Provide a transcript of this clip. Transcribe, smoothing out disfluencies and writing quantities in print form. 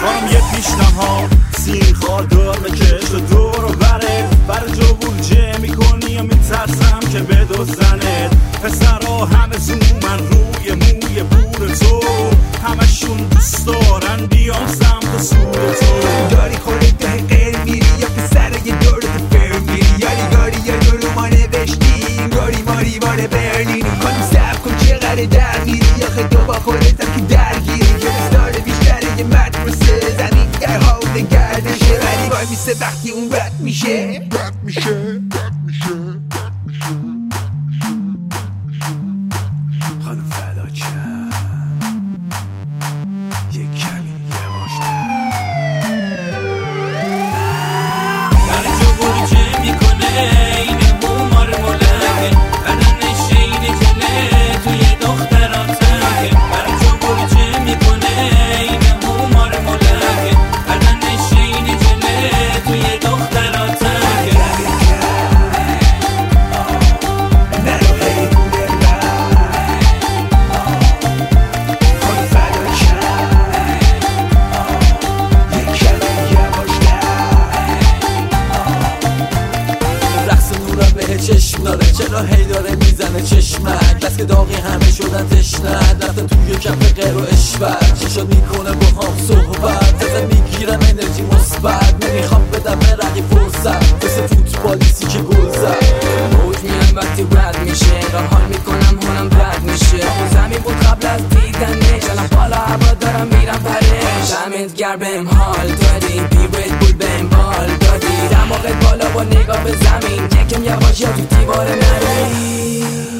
خانم یه پیشنهاد سیر خواه دار بکش و دور و بره برای جوول جه میکنی یا میترسم که بدوزنت پسرها همه زومن روی موی بور تو همشون دوست دارن بیان سمت سور تو داری خودت دقیقه میری یا پسر یه دور فر میری یا نگاری یا دورو ما نوشتیم گاری ماری باره برلینی خانم سب کن چقدر در میری یا خیلی با خودتم که درگیری که داره بیشتره یه مدرسه زمین در حال گردشه ولی وای میسه وقتی اون رد میشه خانم فدا چند یه کمی یواشتر در جوری چه میکنه این بومار ملکه بدنش این جله توی دختراتکه در جوری چه میکنه این بومار ملکه بدنش این جله توی دختراتکه چشم داره چرا هی داره میزنه چشمک دست که داغی همه شدن تشنه رفته توی کف غیر و اشور چی شد میکنه با هم صحبت ازم میگیرم انرژی مثبت نمیخوام بدم به رقی فرصت مثل فوتبالیستی که گل زد موج میان وقتی رد میشه را حال میکنم حالم بد میشه زمین بود قبل از دیدنش الان بالا هوا دارم میرم پرش دمت گر بهم حال دادی بی رد بول بهم بال دادی دماغت بالا با نگاه به زمین یکم یواش یا تو دیواره نری